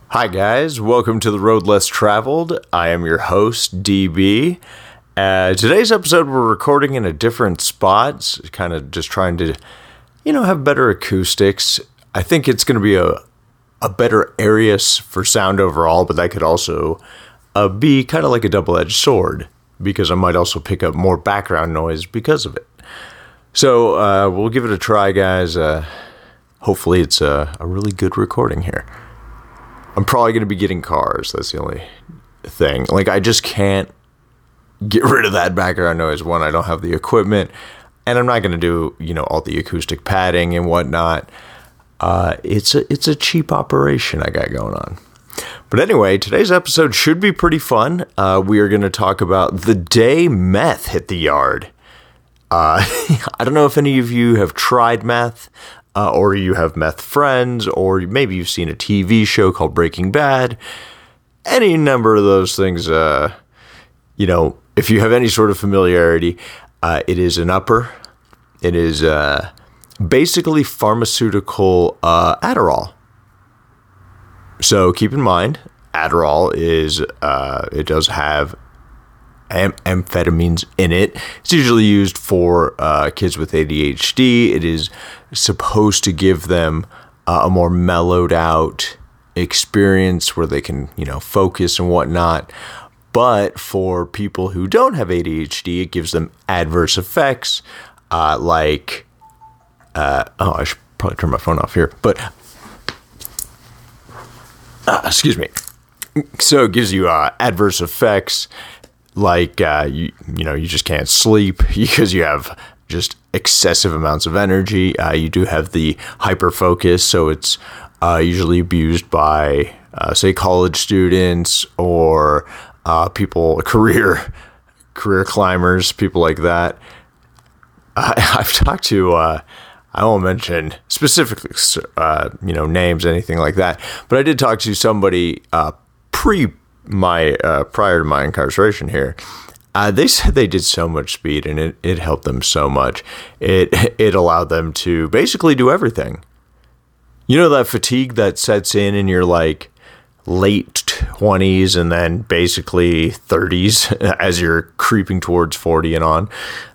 Hi guys, welcome to The Road Less Traveled. I am your host, DB. Today's episode we're recording in a different spot, kind of just trying to, have better acoustics. I think it's going to be a better area for sound overall, but that could also be kind of like a double-edged sword, because I might also pick up more background noise because of it. So we'll give it a try, guys. Hopefully it's a really good recording here. I'm probably going to be getting cars. That's the only thing. I just can't get rid of that background noise. One, I don't have the equipment, and I'm not going to do, all the acoustic padding and whatnot. It's a cheap operation I got going on. But anyway, today's episode should be pretty fun. We are going to talk about the day meth hit the yard. I don't know if any of you have tried meth. Or you have meth friends, or maybe you've seen a TV show called Breaking Bad. Any number of those things, if you have any sort of familiarity, it is an upper. It is basically pharmaceutical Adderall. So keep in mind, Adderall it does have amphetamines in it. It's usually used for kids with ADHD. It is supposed to give them a more mellowed out experience where they can, focus and whatnot. But for people who don't have ADHD, it gives them adverse effects I should probably turn my phone off here, but excuse me. So it gives you adverse effects you just can't sleep because you have just excessive amounts of energy. You do have the hyperfocus, so it's usually abused by, say, college students or people, career climbers, people like that. I've talked to, I won't mention specifically, names, anything like that, but I did talk to somebody prior to my incarceration here. They said they did so much speed and it helped them so much. It allowed them to basically do everything. That fatigue that sets in your late 20s and then basically 30s as you're creeping towards 40 and on.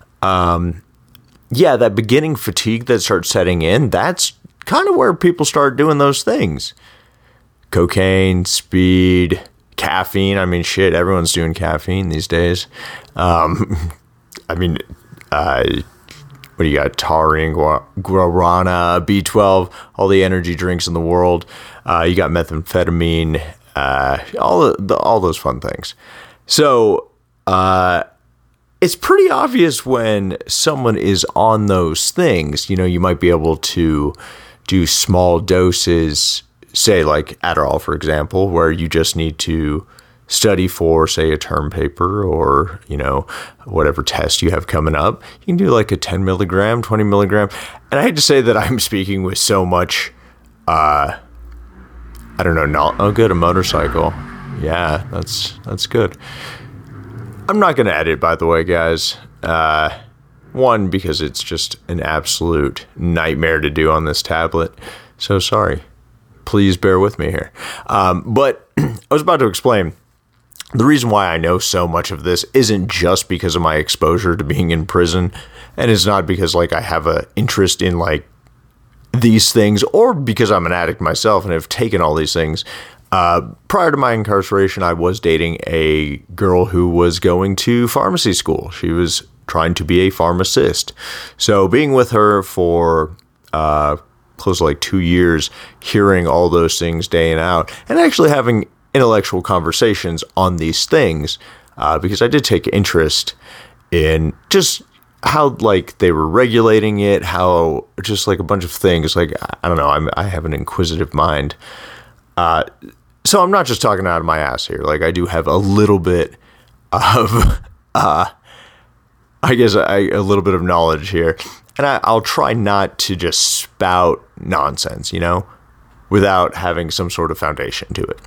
That beginning fatigue that starts setting in, that's kind of where people start doing those things. Cocaine, speed, caffeine. I mean, shit, everyone's doing caffeine these days. What do you got? Taurine, guarana, B12, all the energy drinks in the world. You got methamphetamine, all those fun things. So, it's pretty obvious when someone is on those things. You might be able to do small doses, say like Adderall, for example, where you just need to study for, say, a term paper or, whatever test you have coming up. You can do like a 10 milligram, 20 milligram. And I hate to say that I'm speaking with so much, a motorcycle. Yeah, that's good. I'm not going to edit, by the way, guys. One, because it's just an absolute nightmare to do on this tablet. So sorry. Please bear with me here. But I was about to explain the reason why I know so much of this isn't just because of my exposure to being in prison. And it's not because I have an interest in these things or because I'm an addict myself and have taken all these things. Prior to my incarceration, I was dating a girl who was going to pharmacy school. She was trying to be a pharmacist. So being with her for close to 2 years, hearing all those things day and out, and actually having intellectual conversations on these things, because I did take interest in just how they were regulating it, how just a bunch of things. I don't know, I have an inquisitive mind. So I'm not just talking out of my ass here. I do have a little bit of, a little bit of knowledge here. And I'll try not to just spout nonsense, without having some sort of foundation to it.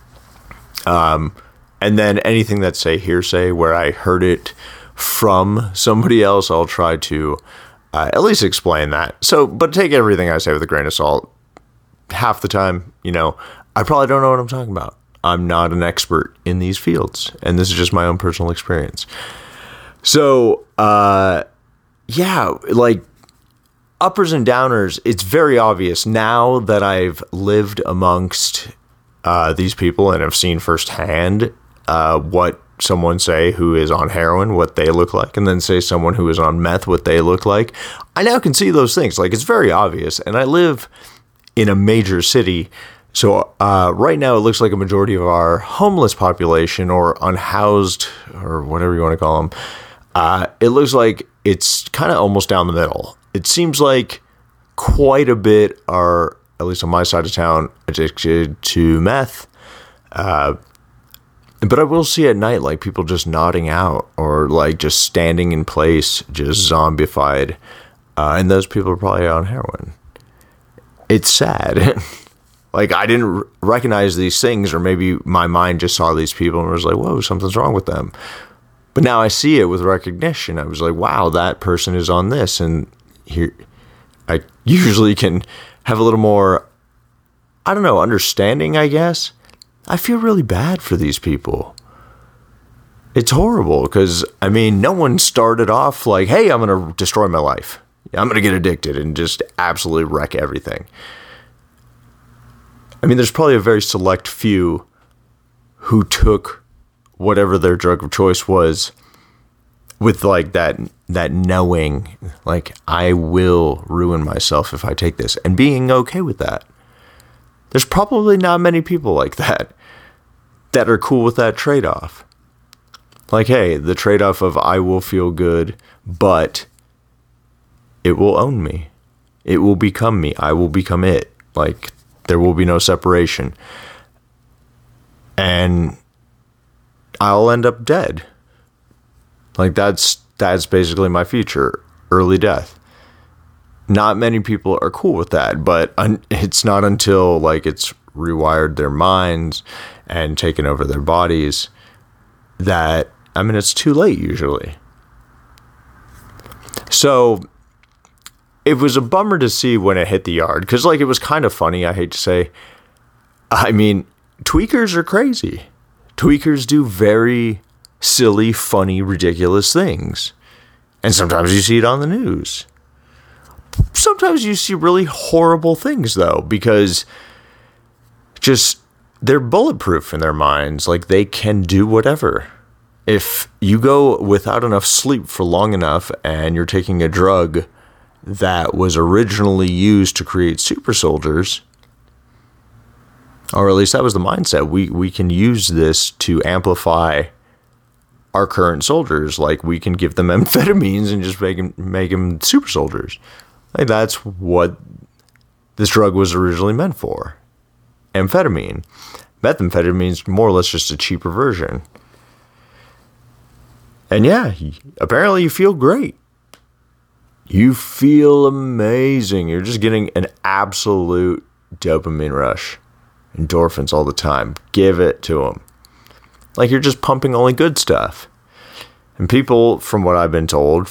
And then anything that's, say, hearsay, where I heard it from somebody else, I'll try to at least explain that. So, but take everything I say with a grain of salt. Half the time, I probably don't know what I'm talking about. I'm not an expert in these fields, and this is just my own personal experience. So, yeah, like uppers and downers, it's very obvious now that I've lived amongst these people and have seen firsthand what someone say who is on heroin, what they look like, and then say someone who is on meth, what they look like. I now can see those things. Like, it's very obvious, and I live in a major city. So right now it looks like a majority of our homeless population or unhoused or whatever you want to call them, it looks like it's kind of almost down the middle. It seems like quite a bit are, at least on my side of town, addicted to meth. But I will see at night like people just nodding out or like just standing in place, just zombified. And those people are probably on heroin. It's sad. Like, I didn't recognize these things, or maybe my mind just saw these people and was like, whoa, something's wrong with them. But now I see it with recognition. I was like, wow, that person is on this. And here, I usually can have a little more, I don't know, understanding, I guess. I feel really bad for these people. It's horrible because, I mean, no one started off like, hey, I'm going to destroy my life. I'm going to get addicted and just absolutely wreck everything. I mean, there's probably a very select few who took whatever their drug of choice was with like that knowing, like, I will ruin myself if I take this, and being okay with that. There's probably not many people like that are cool with that trade-off. Like, hey, the trade-off of I will feel good, but it will own me. It will become me. I will become it. Like, there will be no separation. And I'll end up dead. Like, that's basically my future. Early death. Not many people are cool with that, but it's not until, like, it's rewired their minds and taken over their bodies that, I mean, it's too late usually. So it was a bummer to see when it hit the yard, because, like, it was kind of funny, I hate to say. I mean, tweakers are crazy. Tweakers do very silly, funny, ridiculous things. And sometimes you see it on the news. Sometimes you see really horrible things, though, because just they're bulletproof in their minds. Like, they can do whatever. If you go without enough sleep for long enough and you're taking a drug that was originally used to create super soldiers, or at least that was the mindset, we can use this to amplify our current soldiers. Like, we can give them amphetamines and just make them super soldiers. Like, that's what this drug was originally meant for. Amphetamine. Methamphetamine is more or less just a cheaper version. And yeah, apparently you feel great. You feel amazing. You're just getting an absolute dopamine rush. Endorphins all the time. Give it to them. Like, you're just pumping only good stuff. And people, from what I've been told,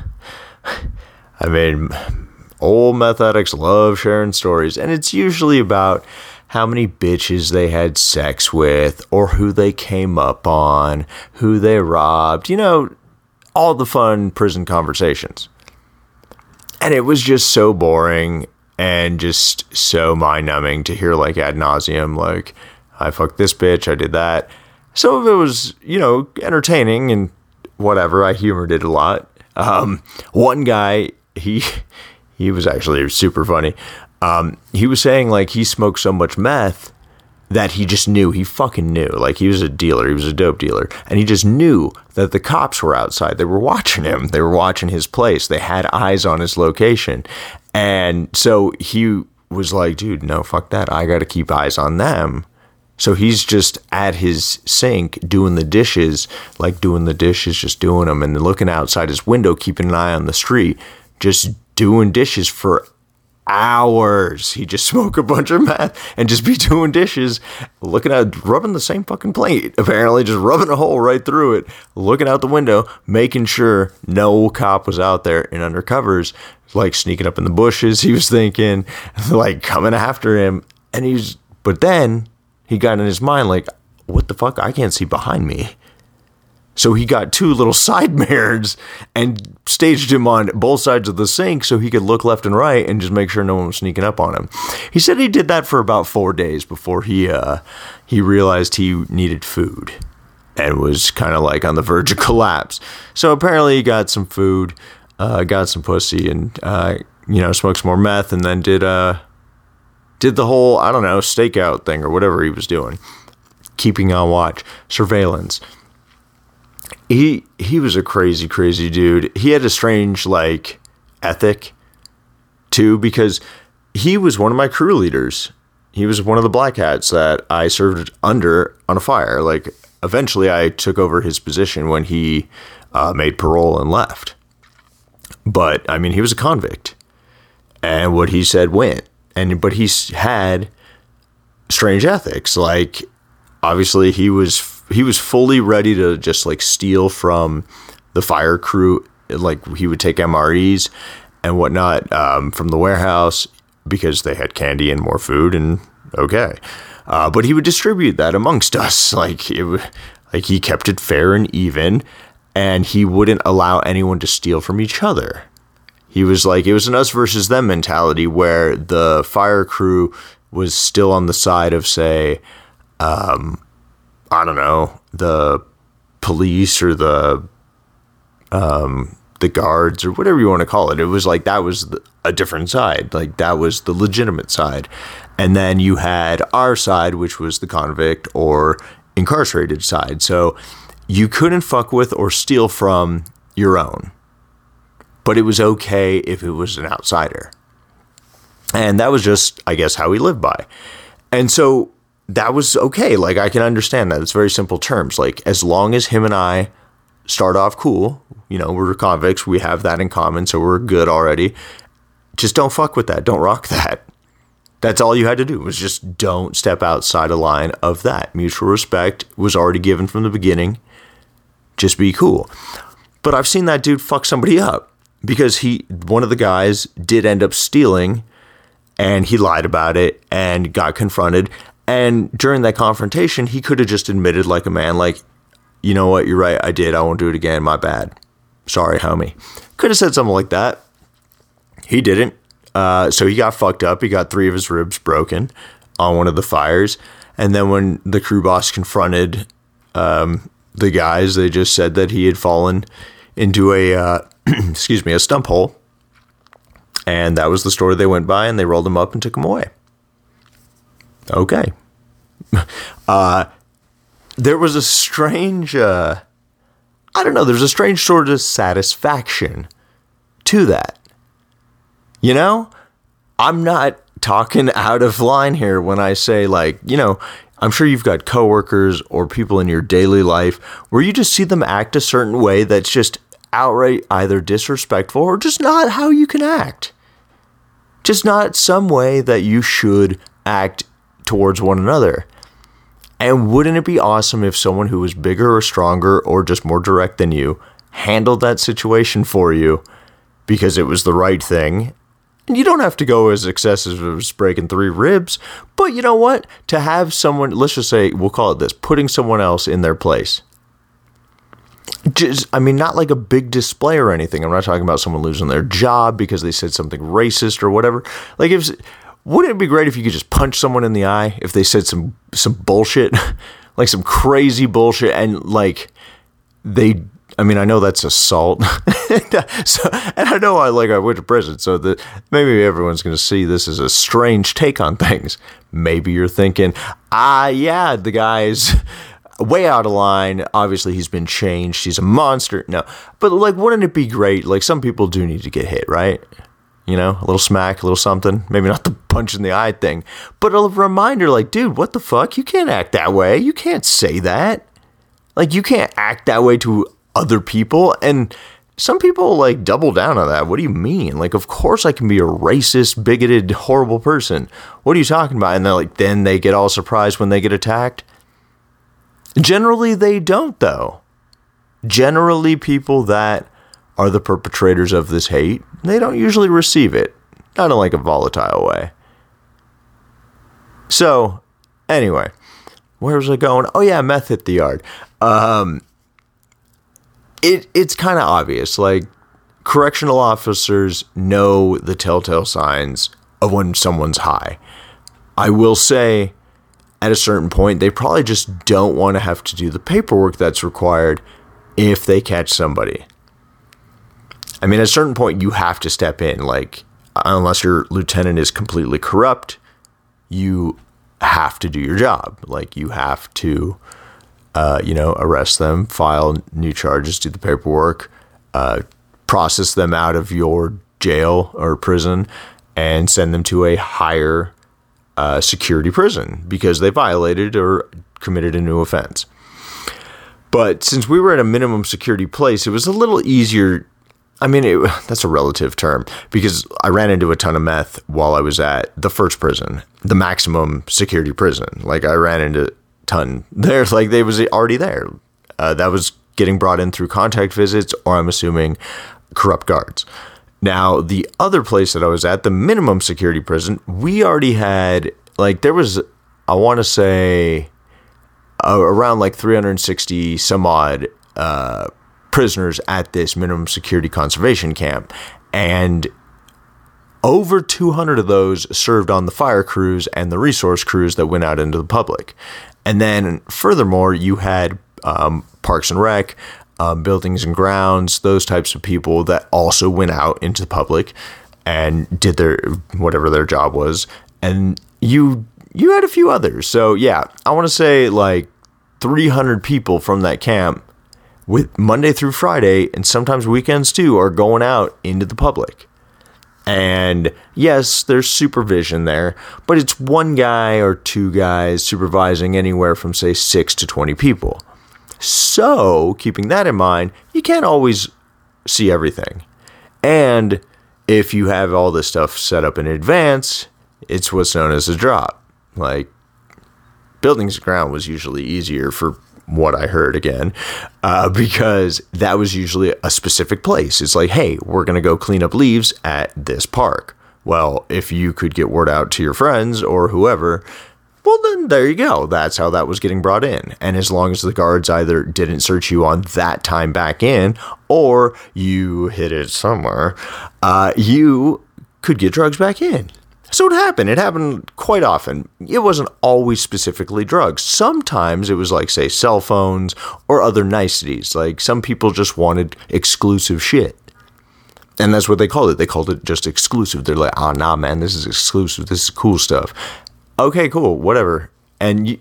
I mean, old meth addicts love sharing stories. And it's usually about how many bitches they had sex with, or who they came up on, who they robbed. You know, all the fun prison conversations. And it was just so boring and just so mind-numbing to hear, like, ad nauseum, like, I fucked this bitch, I did that. Some of it was, you know, entertaining and whatever. I humored it a lot. One guy, he was actually super funny. He was saying, like, he smoked so much meth that he just knew. He fucking knew. Like, he was a dealer. He was a dope dealer. And he just knew that the cops were outside. They were watching him. They were watching his place. They had eyes on his location. And so he was like, dude, no, fuck that. I got to keep eyes on them. So he's just at his sink doing the dishes, just doing them, and looking outside his window, keeping an eye on the street, just doing dishes for hours. He just smoke a bunch of meth and just be doing dishes, rubbing the same fucking plate, apparently, just rubbing a hole right through it, looking out the window, making sure no cop was out there in undercovers, like sneaking up in the bushes, he was thinking, like coming after him. But then He got in his mind like, what the fuck? I can't see behind me. So he got 2 little side mirrors and staged him on both sides of the sink so he could look left and right and just make sure no one was sneaking up on him. He said he did that for about 4 days before he realized he needed food and was kind of like on the verge of collapse. So apparently he got some food, got some pussy, and smoked some more meth, and then did the whole, I don't know, stakeout thing or whatever he was doing, keeping on watch, surveillance. He was a crazy, crazy dude. He had a strange, like, ethic, too, because he was one of my crew leaders. He was one of the black hats that I served under on a fire. Like, eventually I took over his position when he made parole and left. But, I mean, he was a convict. And what he said went. But he had strange ethics. Like, obviously, he was fully ready to just like steal from the fire crew. Like, he would take MREs and whatnot from the warehouse because they had candy and more food, and okay. But he would distribute that amongst us. Like, he kept it fair and even, and he wouldn't allow anyone to steal from each other. He was like, it was an us versus them mentality where the fire crew was still on the side of, say, I don't know, the police or the guards or whatever you want to call it. It was like that was a different side. Like, that was the legitimate side. And then you had our side, which was the convict or incarcerated side. So you couldn't fuck with or steal from your own. But it was okay if it was an outsider. And that was just, I guess, how we lived by. And so that was okay. Like, I can understand that. It's very simple terms. Like, as long as him and I start off cool, we're convicts, we have that in common, so we're good already. Just don't fuck with that. Don't rock that. That's all you had to do, was just don't step outside a line of that. Mutual respect was already given from the beginning. Just be cool. But I've seen that dude fuck somebody up because one of the guys did end up stealing, and he lied about it and got confronted. And during that confrontation, he could have just admitted like a man, like, you know what, you're right, I did. I won't do it again. My bad. Sorry, homie. Could have said something like that. He didn't. So he got fucked up. He got 3 of his ribs broken on one of the fires. And then when the crew boss confronted the guys, they just said that he had fallen into a stump hole. And that was the story they went by, and they rolled him up and took him away. Okay. There was a strange, there's a strange sort of satisfaction to that. I'm not talking out of line here when I say, like, I'm sure you've got coworkers or people in your daily life where you just see them act a certain way that's just outright either disrespectful or just not how you can act. Just not some way that you should act towards one another. And wouldn't it be awesome if someone who was bigger or stronger or just more direct than you handled that situation for you because it was the right thing? And you don't have to go as excessive as breaking 3 ribs, but you know what? To have someone, let's just say, we'll call it this, putting someone else in their place. Not like a big display or anything. I'm not talking about someone losing their job because they said something racist or whatever. Like, wouldn't it be great if you could just punch someone in the eye if they said some bullshit, like some crazy bullshit, and like I know that's assault. And I know I went to prison, so that maybe everyone's going to see this as a strange take on things. Maybe you're thinking, the guy's way out of line. Obviously, he's been changed. He's a monster. No, but wouldn't it be great? Like, some people do need to get hit, right? A little smack, a little something. Maybe not the punch in the eye thing, but a reminder, like, dude, what the fuck? You can't act that way. You can't say that. Like, you can't act that way to other people. And some people, double down on that. What do you mean? Like, of course I can be a racist, bigoted, horrible person. What are you talking about? And then they get all surprised when they get attacked. Generally, they don't, though. Generally, people that are the perpetrators of this hate, they don't usually receive it. Not in a volatile way. So, anyway, Where was I going? Oh yeah, meth hit the yard. It's kind of obvious. Like, correctional officers know the telltale signs of when someone's high. I will say, at a certain point, they probably just don't want to have to do the paperwork that's required if they catch somebody. I mean, at a certain point, you have to step in. Like, unless your lieutenant is completely corrupt, you have to do your job. Like, you have to, arrest them, file new charges, do the paperwork, process them out of your jail or prison, and send them to a higher security prison because they violated or committed a new offense. But since we were at a minimum security place, it was a little easier. I mean, that's a relative term because I ran into a ton of meth while I was at the first prison, the maximum security prison. Like, I ran into a ton there. Like, they was already there. That was getting brought in through contact visits, or I'm assuming corrupt guards. Now, the other place that I was at, the minimum security prison, we already had, like, there was, I want to say, around like 360 some odd prisoners at this minimum security conservation camp. And over 200 of those served on the fire crews and the resource crews that went out into the public. And then furthermore, you had Parks and Rec, buildings and grounds, those types of people that also went out into the public and did their whatever their job was. And you had a few others. So yeah, I want to say like 300 people from that camp with Monday through Friday, and sometimes weekends too, are going out into the public. And yes, there's supervision there, but it's one guy or two guys supervising anywhere from, say, 6 to 20 people. So, keeping that in mind, you can't always see everything. And if you have all this stuff set up in advance, it's what's known as a drop. Like, buildings and ground was usually easier for what I heard again, because that was usually a specific place. It's like, hey, we're going to go clean up leaves at this park. Well, if you could get word out to your friends or whoever, well, then there you go. That's how that was getting brought in. And as long as the guards either didn't search you on that time back in, or you hid it somewhere, you could get drugs back in. So it happened. It happened quite often. It wasn't always specifically drugs. Sometimes it was like, say, cell phones or other niceties. Like, some people just wanted exclusive shit. And that's what they called it. They called it just exclusive. They're like, oh, nah, man, this is exclusive. This is cool stuff. Okay, cool, whatever. And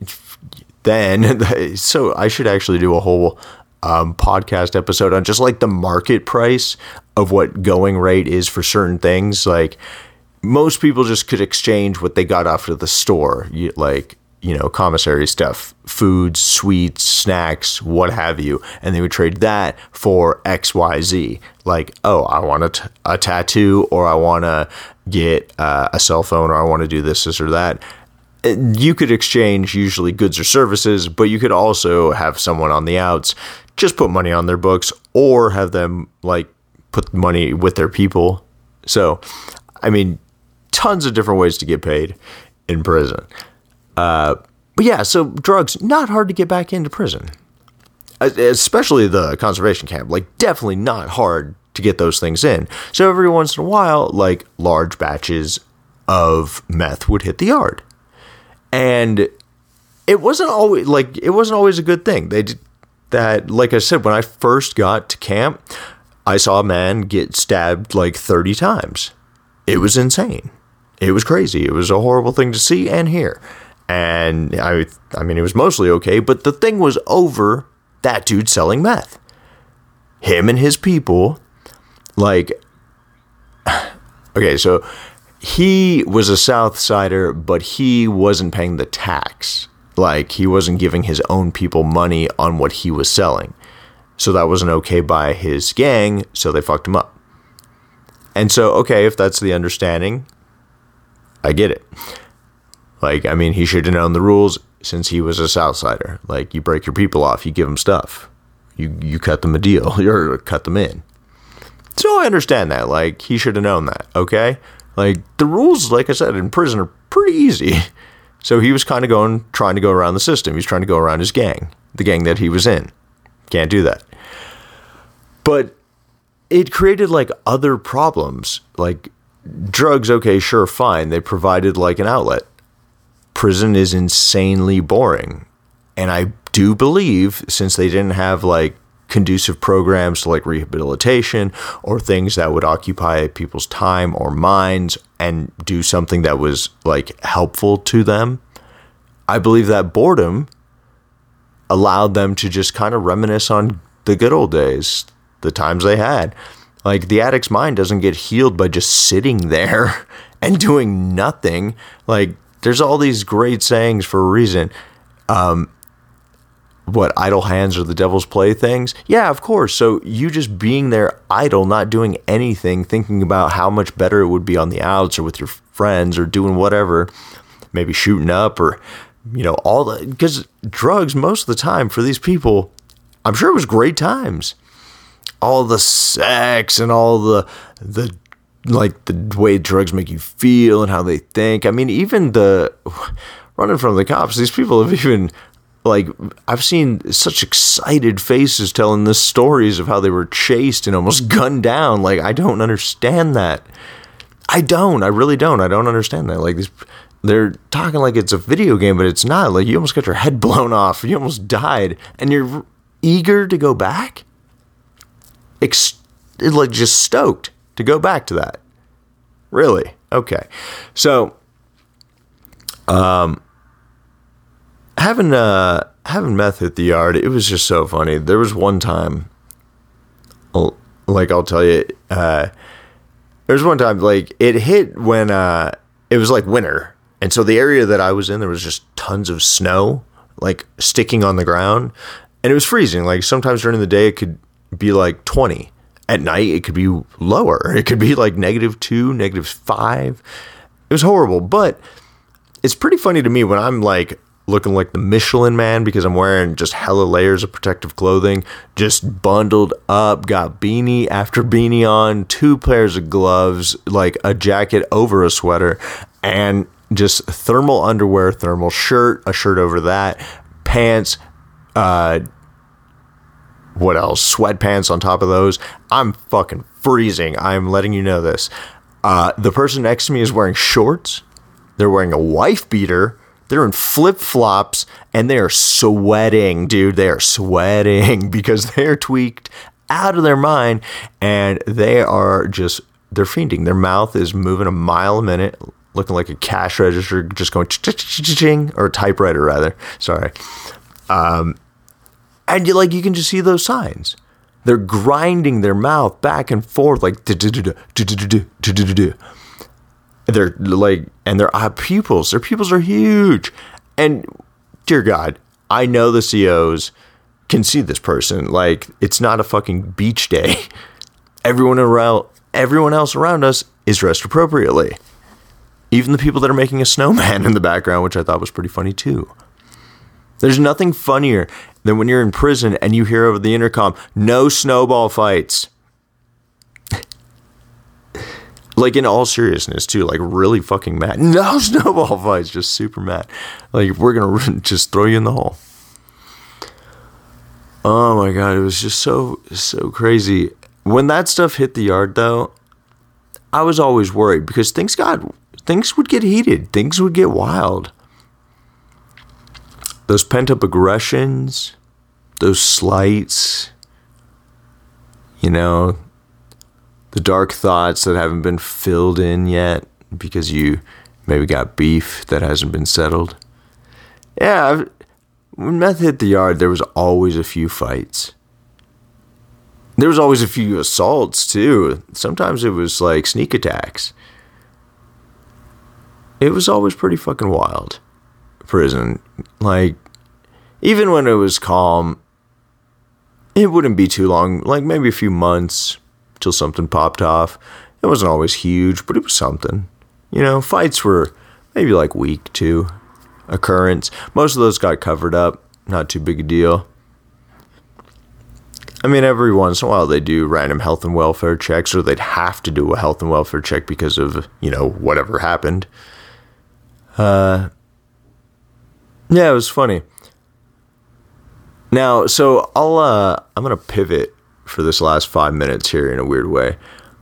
then, so I should actually do a whole podcast episode on just like the market price of what going rate is for certain things. Like, most people just could exchange what they got off of the store, like, commissary stuff, foods, sweets, snacks, what have you. And they would trade that for XYZ. Like, oh, I want a tattoo, or I want to get a cell phone, or I want to do this or that. You could exchange usually goods or services, but you could also have someone on the outs just put money on their books, or have them like put money with their people. So, I mean, tons of different ways to get paid in prison. But yeah, so drugs, not hard to get back into prison, especially the conservation camp. Like, definitely not hard to get those things in. So every once in a while, like, large batches of meth would hit the yard. And it wasn't always a good thing. They did that, like I said, when I first got to camp, I saw a man get stabbed like 30 times. It was insane. It was crazy. It was a horrible thing to see and hear. And I mean, it was mostly okay, but the thing was over that dude selling meth. Him and his people, like, okay, so he was a South Sider, but he wasn't paying the tax. Like, he wasn't giving his own people money on what he was selling. So that wasn't okay by his gang, so they fucked him up. And so, okay, if that's the understanding, I get it. Like, I mean, he should have known the rules since he was a Southsider. Like, you break your people off, you give them stuff. You cut them a deal, or cut them in. So I understand that. Like, he should have known that, okay? Like, the rules, like I said, in prison are pretty easy. So he was kind of trying to go around the system. He's trying to go around his gang, the gang that he was in. Can't do that. But it created like other problems, like drugs. Okay, sure, fine. They provided like an outlet. Prison is insanely boring. And I do believe, since they didn't have like conducive programs to like rehabilitation or things that would occupy people's time or minds and do something that was like helpful to them, I believe that boredom allowed them to just kind of reminisce on the good old days, the times they had. Like, the addict's mind doesn't get healed by just sitting there and doing nothing. Like, there's all these great sayings for a reason. What, idle hands are the devil's playthings? Yeah, of course. So you just being there idle, not doing anything, thinking about how much better it would be on the outs or with your friends or doing whatever, maybe shooting up or, you know, all the, because drugs most of the time for these people, I'm sure it was great times. All the sex and all the like the way drugs make you feel and how they think. I mean, even the running from the cops, these people have even, like, I've seen such excited faces telling the stories of how they were chased and almost gunned down. Like, I don't understand that. I really don't. I don't understand that. Like, they're talking like it's a video game, but it's not. Like, you almost got your head blown off. You almost died. And you're eager to go back? Like, just stoked to go back to that. Really? Okay. So, having meth hit the yard, it was just so funny. There was one time, like, I'll tell you, there was one time, like, it hit when it was like winter, and so the area that I was in, there was just tons of snow, like, sticking on the ground, and it was freezing. Like, sometimes during the day it could be like 20. At night it could be lower. It could be like -2, -5. It was horrible. But it's pretty funny to me when I'm like looking like the Michelin Man because I'm wearing just hella layers of protective clothing, just bundled up, got beanie after beanie on, 2 pairs of gloves, like a jacket over a sweater, and just thermal underwear, thermal shirt, a shirt over that, pants, what else? Sweatpants on top of those. I'm fucking freezing. I'm letting you know this. The person next to me is wearing shorts. They're wearing a wife beater. They're in flip-flops, and they are sweating, dude. They are sweating because they're tweaked out of their mind, and they're fiending. Their mouth is moving a mile a minute, looking like a cash register, just going ching, or a typewriter, rather. Sorry. And you can just see those signs. They're grinding their mouth back and forth like they're like, and their eye pupils, are huge. And dear God, I know the COs can see this person. Like, it's not a fucking beach day. Everyone else around us is dressed appropriately. Even the people that are making a snowman in the background, which I thought was pretty funny too. There's nothing funnier than when you're in prison and you hear over the intercom, no snowball fights. Like, in all seriousness too, like really fucking mad. No snowball fights, just super mad. Like, we're going to just throw you in the hole. Oh my God, it was just so crazy. When that stuff hit the yard though, I was always worried because things would get heated. Things would get wild. Those pent-up aggressions, those slights, you know, the dark thoughts that haven't been filled in yet because you maybe got beef that hasn't been settled. Yeah, when meth hit the yard, there was always a few fights. There was always a few assaults, too. Sometimes it was like sneak attacks. It was always pretty fucking wild. Prison. Like, even when it was calm, it wouldn't be too long, like maybe a few months till something popped off. It wasn't always huge, but it was something. You know, fights were maybe like week 2 occurrence. Most of those got covered up, not too big a deal. I mean, every once in a while they do random health and welfare checks, or they'd have to do a health and welfare check because of, you know, whatever happened. Yeah, it was funny. Now, so I'm gonna pivot for this last 5 minutes here in a weird way.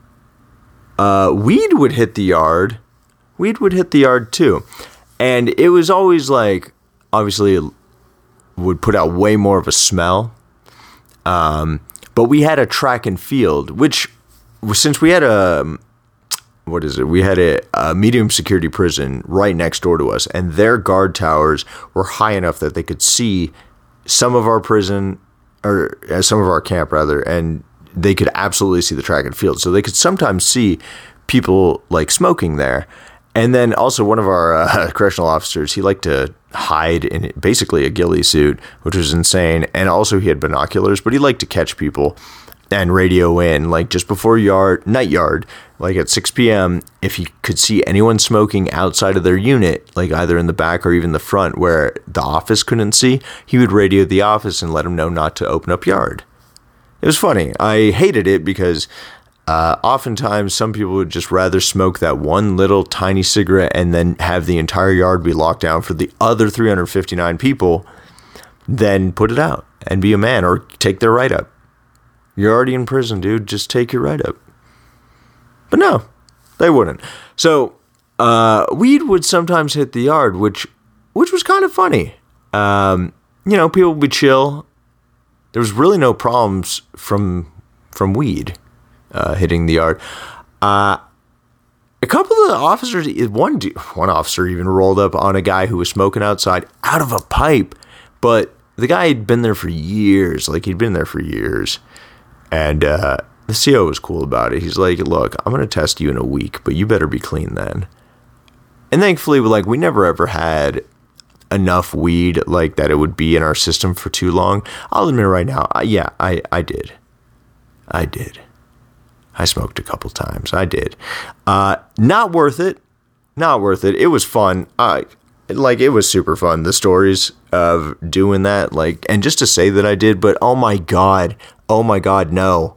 Weed would hit the yard. Weed would hit the yard too, and it was always like, obviously, it would put out way more of a smell. But we had a track and field, which, since we had we had a medium security prison right next door to us, and their guard towers were high enough that they could see some of our prison, or some of our camp rather, and they could absolutely see the track and field. So they could sometimes see people like smoking there. And then also one of our correctional officers, he liked to hide in basically a ghillie suit, which was insane. And also he had binoculars, but he liked to catch people and radio in, like just before night yard, like at 6 p.m. If he could see anyone smoking outside of their unit, like either in the back or even the front where the office couldn't see, he would radio the office and let them know not to open up yard. It was funny. I hated it because oftentimes some people would just rather smoke that one little tiny cigarette and then have the entire yard be locked down for the other 359 people than put it out and be a man or take their right up. You're already in prison, dude. Just take your right up. But no, they wouldn't. So weed would sometimes hit the yard, which was kind of funny. People would chill. There was really no problems from weed hitting the yard. A couple of the officers, one officer even rolled up on a guy who was smoking outside out of a pipe, but the guy had been there for years. And the CO was cool about it. He's like, look, I'm going to test you in a week, but you better be clean then. And thankfully, we never ever had enough weed like that it would be in our system for too long. I'll admit right now, I did. I smoked a couple times. I did. Not worth it. It was fun. It was super fun. The stories of doing that, and just to say that I did, but oh my God, no.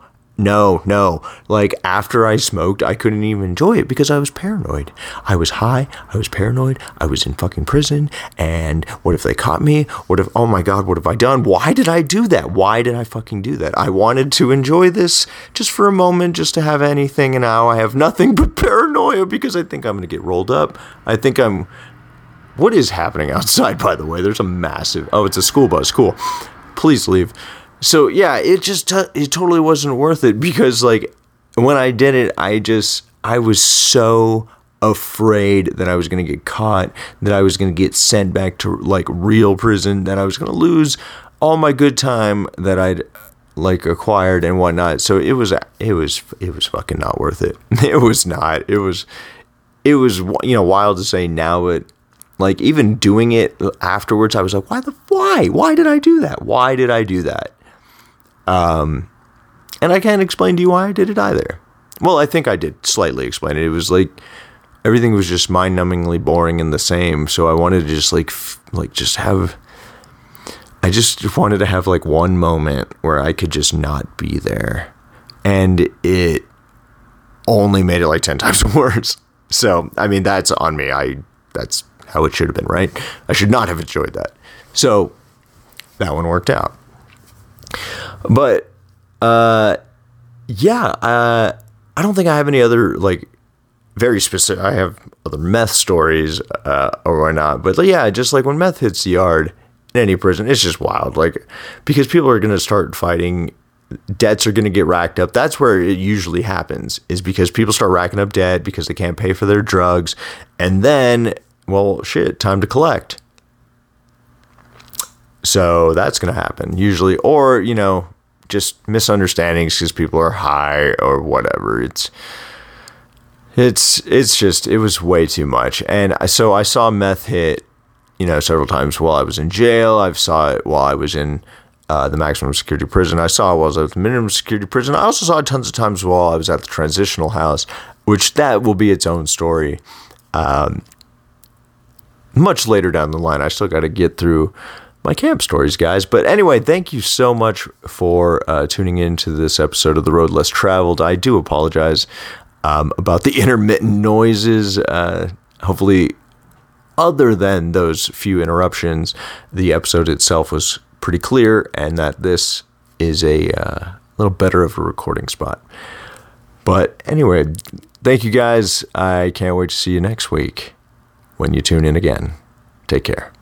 After I smoked, I couldn't even enjoy it because I was paranoid. I was high. I was paranoid. I was in fucking prison. And what if they caught me? Oh my God, what have I done? Why did I do that? Why did I fucking do that? I wanted to enjoy this just for a moment, just to have anything. And now I have nothing but paranoia because I think I'm going to get rolled up. What is happening outside, by the way? There's a massive, it's a school bus. Cool. Please leave. So yeah, it totally wasn't worth it because when I did it, I was so afraid that I was going to get caught, that I was going to get sent back to real prison, that I was going to lose all my good time that I'd acquired and whatnot. So it was fucking not worth it. It was not. It was wild to say now, but even doing it afterwards, I was like, why did I do that? Why did I do that? And I can't explain to you why I did it either. Well, I think I did slightly explain it. It was everything was just mind-numbingly boring and the same. So I wanted to just I just wanted to have one moment where I could just not be there. And it only made it 10 times worse. So, I mean, that's on me. That's how it should have been, right? I should not have enjoyed that. So that one worked out. But, I don't think I have any other, very specific, I have other meth stories, or whatnot, but just when meth hits the yard in any prison, it's just wild, because people are going to start fighting, debts are going to get racked up. That's where it usually happens, is because people start racking up debt because they can't pay for their drugs, and then, well, shit, time to collect. So that's going to happen usually, or, just misunderstandings because people are high or whatever. It was way too much. And so I saw meth hit, several times while I was in jail. I saw it while I was in the maximum security prison. I saw it while I was at the minimum security prison. I also saw it tons of times while I was at the transitional house, which that will be its own story. Much later down the line, I still got to get through my camp stories, guys. But anyway, thank you so much for tuning in to this episode of The Road Less Traveled. I do apologize about the intermittent noises. Hopefully other than those few interruptions, the episode itself was pretty clear, and that this is a little better of a recording spot. But anyway, thank you guys. I can't wait to see you next week when you tune in again. Take care.